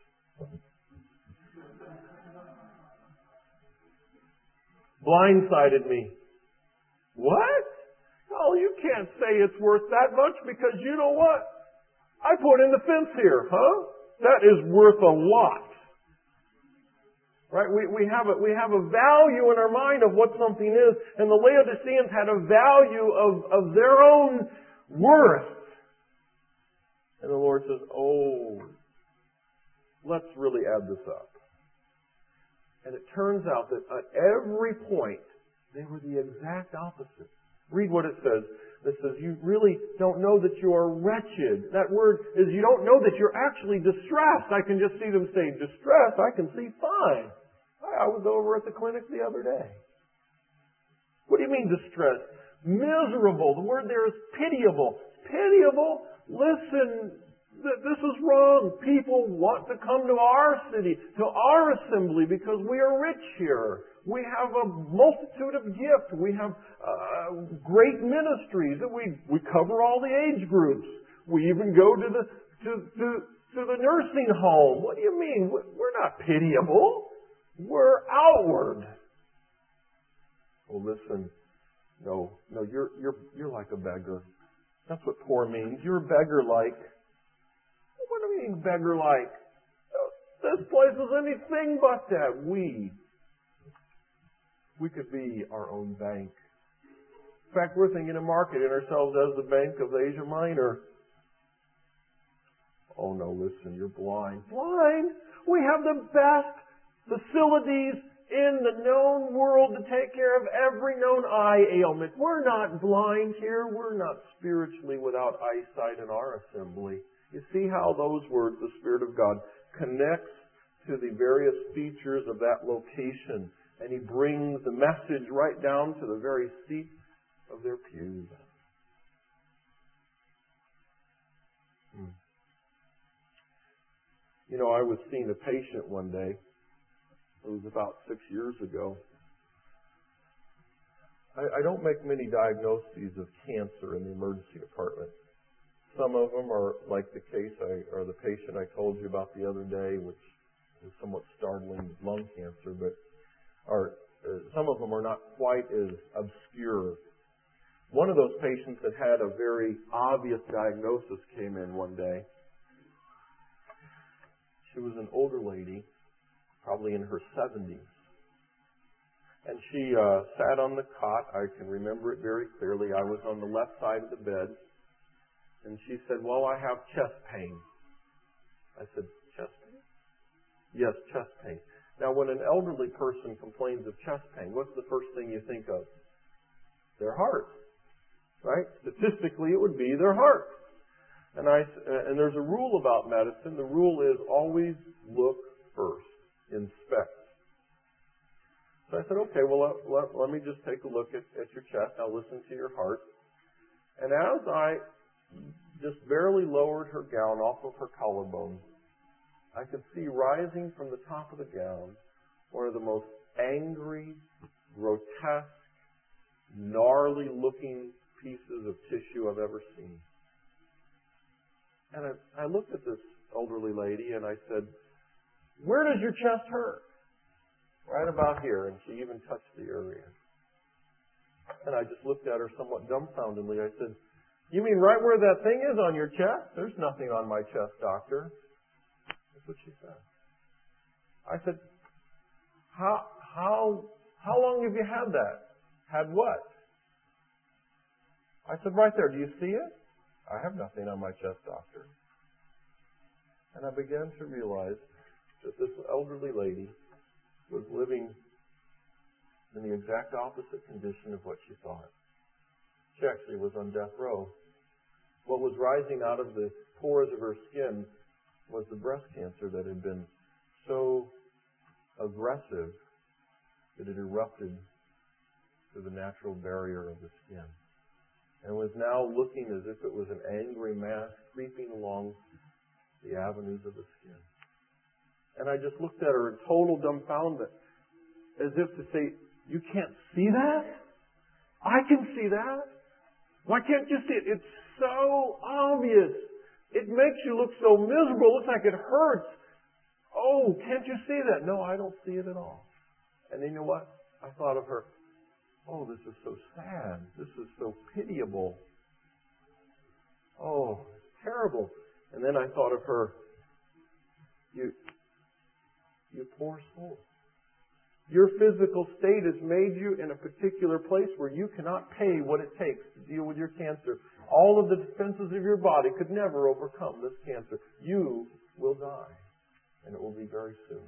Blindsided me. What? Oh, you can't say it's worth that much because you know what? I put in the fence here, huh? That is worth a lot. Right? We, we have a, we have a value in our mind of what something is, and the Laodiceans had a value of, of their own worth. And the Lord says, oh, let's really add this up. And it turns out that at every point, they were the exact opposite. Read what it says. It says, you really don't know that you are wretched. That word is you don't know that you're actually distressed. I can just see them say, distressed, I can see fine. I, I was over at the clinic the other day. What do you mean distressed? Miserable. The word there is pitiable. Pitiable? Listen, th- this is wrong. People want to come to our city, to our assembly, because we are rich here. We have a multitude of gifts. We have uh, great ministries. We we cover all the age groups. We even go to the to, to to the nursing home. What do you mean? We're not pitiable. We're outward. Well, listen. No, no. You're you're you're like a beggar. That's what poor means. You're a beggar-like. What do you mean beggar-like? This place is anything but that. We. We could be our own bank. In fact, we're thinking of marketing ourselves as the Bank of Asia Minor. Oh no, listen, you're blind. Blind? We have the best facilities in the known world to take care of every known eye ailment. We're not blind here. We're not spiritually without eyesight in our assembly. You see how those words, the Spirit of God, connects to the various features of that location. And He brings the message right down to the very seat of their pews. Hmm. You know, I was seeing a patient one day. It was about six years ago. I, I don't make many diagnoses of cancer in the emergency department. Some of them are like the case I, or the patient I told you about the other day, which is somewhat startling, lung cancer, but are, uh, some of them are not quite as obscure. One of those patients that had a very obvious diagnosis came in one day. She was an older lady, probably in her seventies. And she uh, sat on the cot. I can remember it very clearly. I was on the left side of the bed. And she said, well, I have chest pain. I said, chest pain? Yes, chest pain. Now, when an elderly person complains of chest pain, what's the first thing you think of? Their heart. Right? Statistically, it would be their heart. And I and there's a rule about medicine. The rule is always look first. Inspect. So I said, okay, well, let, let, let me just take a look at, at your chest. I'll listen to your heart. And as I just barely lowered her gown off of her collarbone, I could see rising from the top of the gown one of the most angry, grotesque, gnarly-looking pieces of tissue I've ever seen. And I, I looked at this elderly lady and I said, where does your chest hurt? Right about here. And she even touched the area. And I just looked at her somewhat dumbfoundedly. I said, you mean right where that thing is on your chest? There's nothing on my chest, doctor. That's what she said. I said, how, how, how long have you had that? Had what? I said, right there. Do you see it? I have nothing on my chest, doctor. And I began to realize that this elderly lady was living in the exact opposite condition of what she thought. She actually was on death row. What was rising out of the pores of her skin was the breast cancer that had been so aggressive that it erupted through the natural barrier of the skin, and was now looking as if it was an angry mass creeping along the avenues of the skin. And I just looked at her in total dumbfoundment, as if to say, you can't see that? I can see that. Why can't you see it? It's so obvious. It makes you look so miserable. It looks like it hurts. Oh, can't you see that? No, I don't see it at all. And you know what? I thought of her. Oh, this is so sad. This is so pitiable. Oh, it's terrible. And then I thought of her. You, you poor soul. Your physical state has made you in a particular place where you cannot pay what it takes to deal with your cancer. All of the defenses of your body could never overcome this cancer. You will die. And it will be very soon.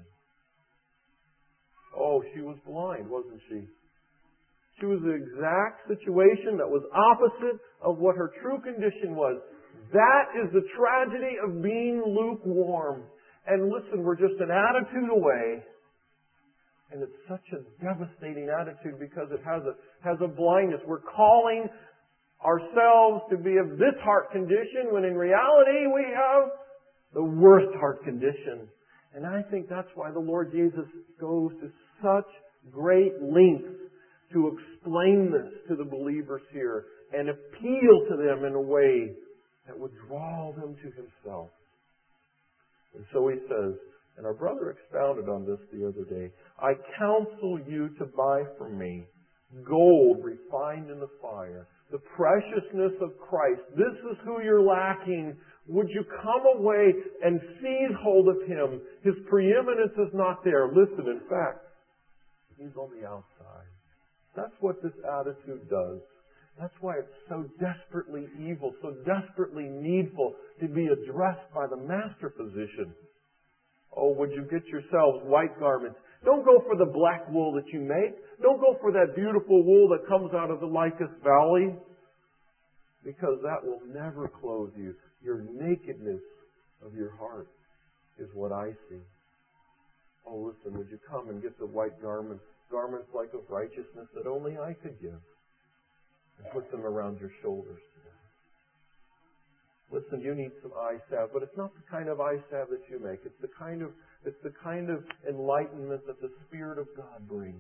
Oh, she was blind, wasn't she? She was the exact situation that was opposite of what her true condition was. That is the tragedy of being lukewarm. And listen, we're just an attitude away. And it's such a devastating attitude because it has a, has a blindness. We're calling ourselves to be of this heart condition when in reality we have the worst heart condition. And I think that's why the Lord Jesus goes to such great lengths to explain this to the believers here and appeal to them in a way that would draw them to Himself. And so He says, and our brother expounded on this the other day, I counsel you to buy from me gold refined in the fire, the preciousness of Christ. This is who you're lacking. Would you come away and seize hold of Him? His preeminence is not there. Listen, in fact, He's on the outside. That's what this attitude does. That's why it's so desperately evil, so desperately needful to be addressed by the Master Physician. Oh, would you get yourselves white garments? Don't go for the black wool that you make. Don't go for that beautiful wool that comes out of the Lycus Valley, because that will never clothe you. Your nakedness of your heart is what I see. Oh, listen, would you come and get the white garments, garments like of righteousness that only I could give, and put them around your shoulders today. Listen, you need some eye salve, but it's not the kind of eye salve that you make. It's the kind of it's the kind of enlightenment that the Spirit of God brings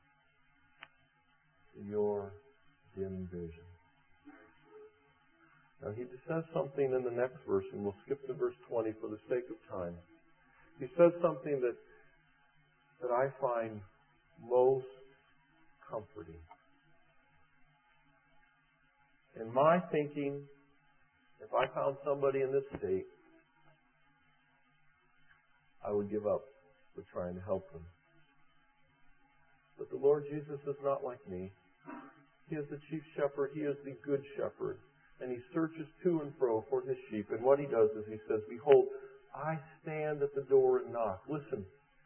to your dim vision. Now he says something in the next verse, and we'll skip to verse twenty for the sake of time. He says something that that I find most comforting. In my thinking, if I found somebody in this state, I would give up with trying to help them. But the Lord Jesus is not like me. He is the chief shepherd. He is the good shepherd. And He searches to and fro for His sheep. And what He does is He says, behold, I stand at the door and knock. Listen,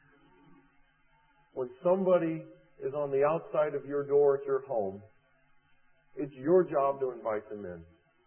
when somebody is on the outside of your door at your home, it's your job to invite them in.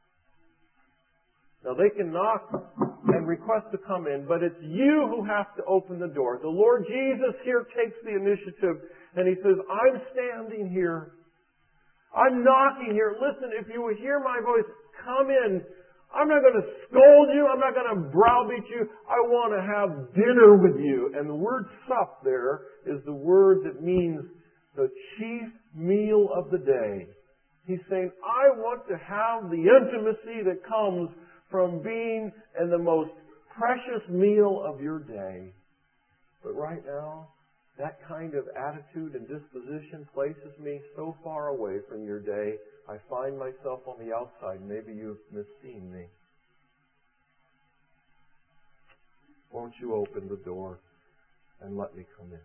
Now they can knock and request to come in, but it's you who have to open the door. The Lord Jesus here takes the initiative and He says, I'm standing here. I'm knocking here. Listen, if you will hear my voice, come in. I'm not going to scold you. I'm not going to browbeat you. I want to have dinner with you. And the word sup there is the word that means the chief meal of the day. He's saying, I want to have the intimacy that comes from being in the most precious meal of your day. But right now, that kind of attitude and disposition places me so far away from your day, I find myself on the outside. Maybe you've misseen me. Won't you open the door and let me come in?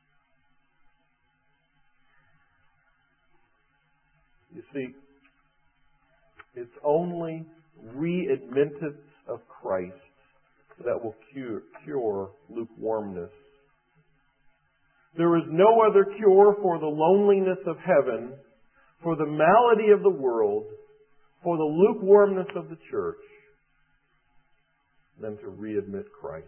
You see, it's only readmittance of Christ that will cure, cure lukewarmness. There is no other cure for the loneliness of heaven, for the malady of the world, for the lukewarmness of the church, than to readmit Christ.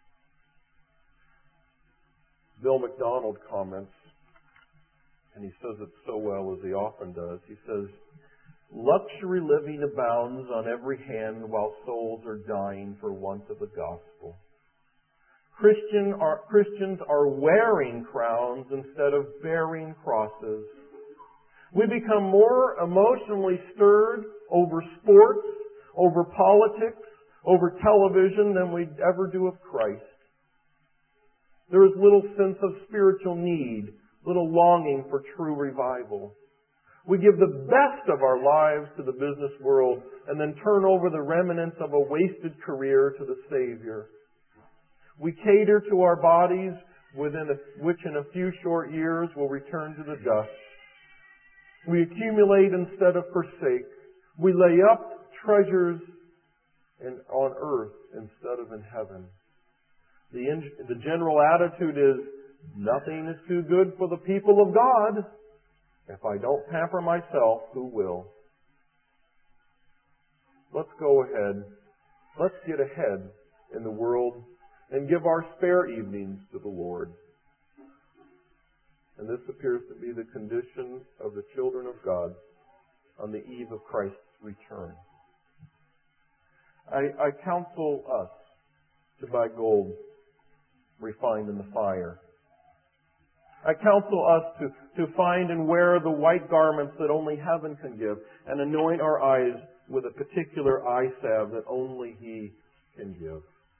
Bill MacDonald comments, and he says it so well as he often does. He says, luxury living abounds on every hand while souls are dying for want of the gospel. Christian are, Christians are wearing crowns instead of bearing crosses. We become more emotionally stirred over sports, over politics, over television than we ever do of Christ. There is little sense of spiritual need, little longing for true revival. We give the best of our lives to the business world and then turn over the remnants of a wasted career to the Savior. We cater to our bodies, within a, which in a few short years will return to the dust. We accumulate instead of forsake. We lay up treasures in, on earth instead of in heaven. The, in, the general attitude is, nothing is too good for the people of God. If I don't pamper myself, who will? Let's go ahead. Let's get ahead in the world and give our spare evenings to the Lord. And this appears to be the condition of the children of God on the eve of Christ's return. I, I counsel us to buy gold refined in the fire. I counsel us to, to find and wear the white garments that only heaven can give and anoint our eyes with a particular eye salve that only He can give.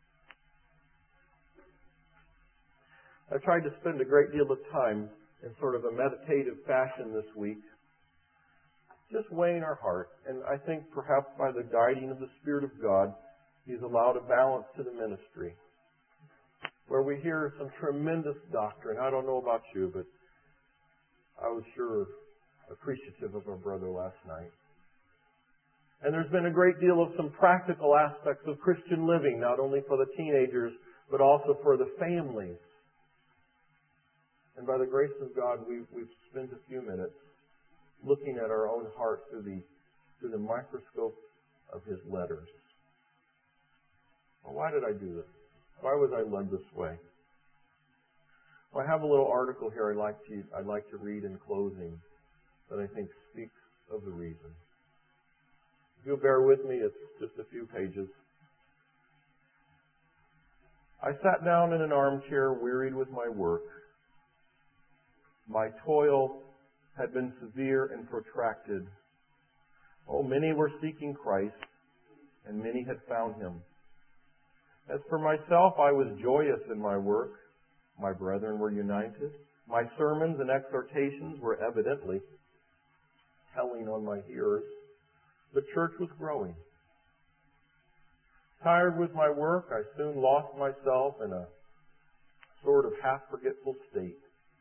I've tried to spend a great deal of time in sort of a meditative fashion this week, just weighing our heart. And I think perhaps by the guiding of the Spirit of God, He's allowed a balance to the ministry, where we hear some tremendous doctrine. I don't know about you, but I was sure appreciative of our brother last night. And there's been a great deal of some practical aspects of Christian living, not only for the teenagers, but also for the families. And by the grace of God, we've, we've spent a few minutes looking at our own heart through the, through the microscope of His letters. Well, why did I do this? Why was I led this way? Well, I have a little article here I'd like to, I'd like to read in closing that I think speaks of the reason. If you'll bear with me, it's just a few pages. I sat down in an armchair, wearied with my work. My toil had been severe and protracted. Oh, many were seeking Christ, and many had found Him. As for myself, I was joyous in my work. My brethren were united. My sermons and exhortations were evidently telling on my hearers. The church was growing. Tired with my work, I soon lost myself in a sort of half-forgetful state.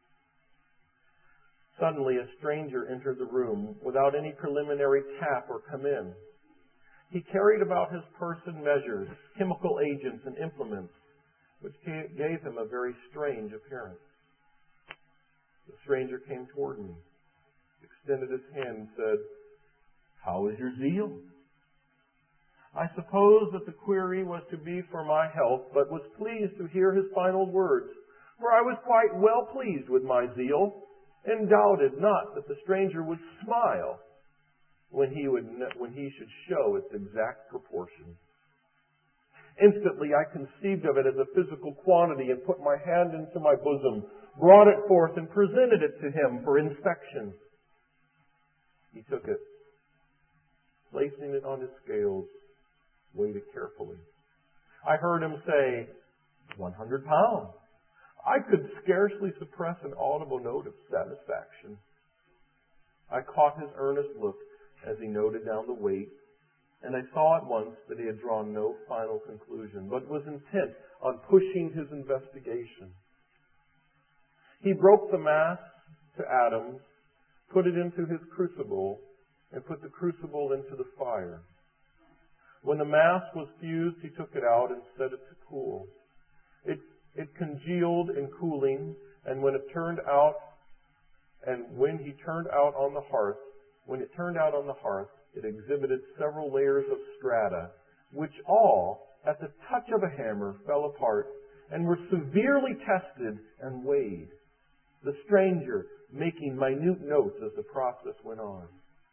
Suddenly, a stranger entered the room without any preliminary tap or come in. He carried about his person measures, chemical agents, and implements, which gave him a very strange appearance. The stranger came toward me, extended his hand, and said, "How is your zeal?" I supposed that the query was to be for my health, but was pleased to hear his final words, for I was quite well pleased with my zeal, and doubted not that the stranger would smile when he would when he should show its exact proportions. Instantly I conceived of it as a physical quantity and put my hand into my bosom, brought it forth, and presented it to him for inspection. He took it, placing it on his scales, weighed it carefully. I heard him say, one hundred pounds. I could scarcely suppress an audible note of satisfaction. I caught his earnest look as he noted down the weight, and I saw at once that he had drawn no final conclusion, but was intent on pushing his investigation. He broke the mass to atoms, put it into his crucible, and put the crucible into the fire. When the mass was fused, he took it out and set it to cool. It, it congealed in cooling, and when it turned out, and when he turned out on the hearth, when it turned out on the hearth, it exhibited several layers of strata, which all, at the touch of a hammer, fell apart and were severely tested and weighed, the stranger making minute notes as the process went on.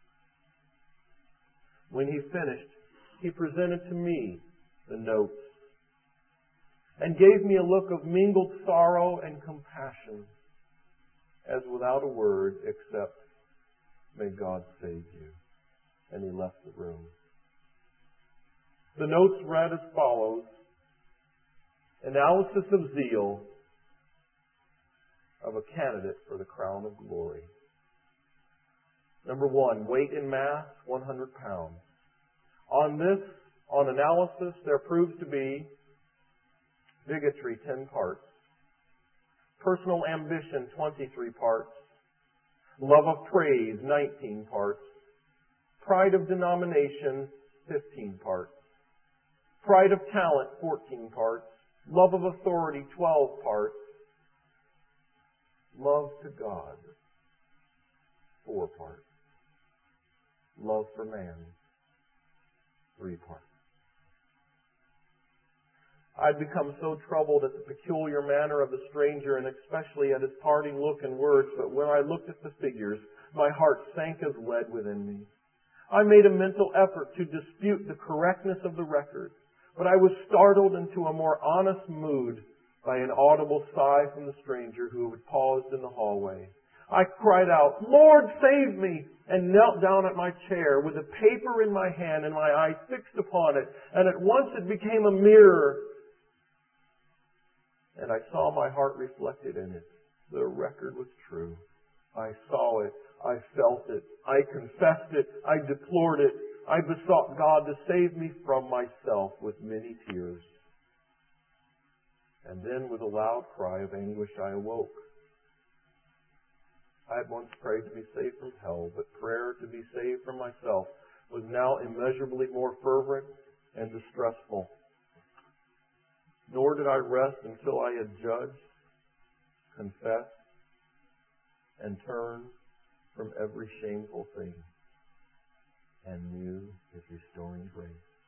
When he finished, he presented to me the notes and gave me a look of mingled sorrow and compassion, as without a word except, "May God save you." And he left the room. The notes read as follows: analysis of zeal of a candidate for the crown of glory. Number one, weight in mass, one hundred pounds. On this, on analysis, there proves to be bigotry, ten parts. Personal ambition, twenty-three parts. Love of praise, nineteen parts. Pride of denomination, fifteen parts. Pride of talent, fourteen parts. Love of authority, twelve parts. Love to God, four parts. Love for man, three parts. I'd become so troubled at the peculiar manner of the stranger, and especially at his parting look and words, but when I looked at the figures, my heart sank as lead within me. I made a mental effort to dispute the correctness of the record, but I was startled into a more honest mood by an audible sigh from the stranger who had paused in the hallway. I cried out, "Lord, save me!" and knelt down at my chair with a paper in my hand and my eyes fixed upon it, and at once it became a mirror, and I saw my heart reflected in it. The record was true. I saw it. I felt it. I confessed it. I deplored it. I besought God to save me from myself with many tears. And then with a loud cry of anguish I awoke. I had once prayed to be saved from hell, but prayer to be saved from myself was now immeasurably more fervent and distressful. Nor did I rest until I had judged, confessed, and turned from every shameful thing and knew His restoring grace.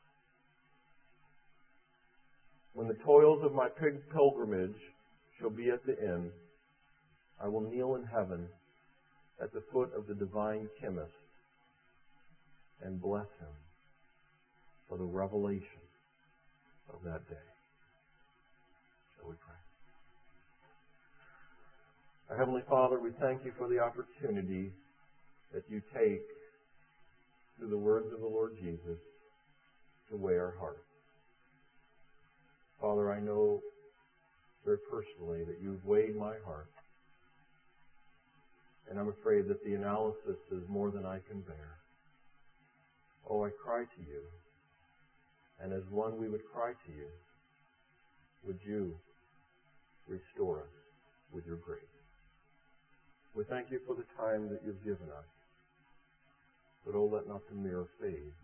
When the toils of my pilgrimage shall be at the end, I will kneel in heaven at the foot of the divine chemist and bless him for the revelation of that day. Shall we pray? Our Heavenly Father, we thank you for the opportunity that you take through the words of the Lord Jesus to weigh our hearts. Father, I know very personally that you've weighed my heart, and I'm afraid that the analysis is more than I can bear. Oh, I cry to you, and as one we would cry to you, would you restore us with your grace? We thank you for the time that you've given us, but oh, let not the mirror fade.